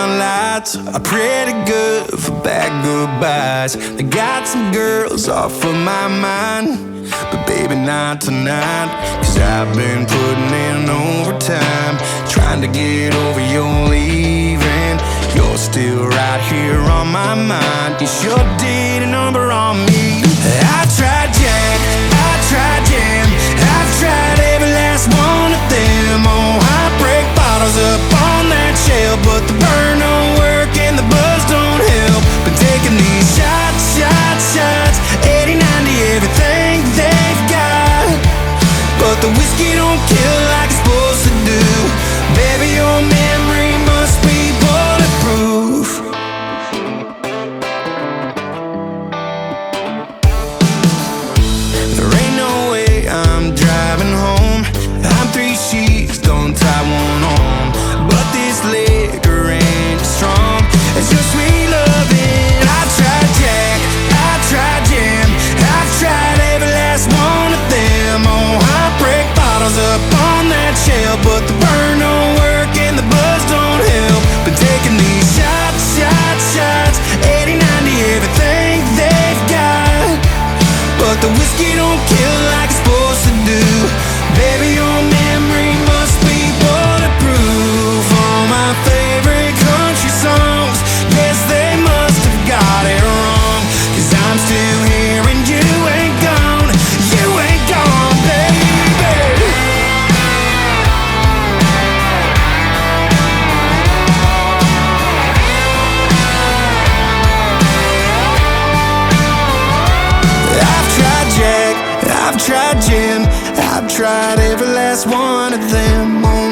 neon lights are pretty good for bad goodbyes. They got some girls off of my mind, but baby not tonight. Cause I've been putting in overtime, trying to get over your leaving. You're still right here on my mind. You sure did a number on me. I tried Jack, I tried Jam, I've tried every last one of them. Oh, heartbreak bottles up on that shelf, but the burn don't work and the buzz don't help. Been taking these shots, shots, shots, 80, 90, everything they've got, but the whiskey don't kill like it's supposed to do. Baby, your memory must be bulletproof. There ain't no way I'm driving home. I'm 3 sheets, don't tie one on, but this liquor ain't strong. It's your sweet loving. I tried Jack, I tried Jam, I've tried every last one of them. Oh, heartbreak bottles up on that shelf, but the burn don't work and the buzz don't help. Been taking these shots, shots, shots, 80, 90, everything they've got, but the whiskey don't kill like it's supposed to do. Baby, your memory must be bulletproof. All my favorite country songs, yes, they must have got it wrong. Cause I'm still here and you ain't gone, you ain't gone, baby. I've tried Jack, I've tried Jim, I've tried every last one of them.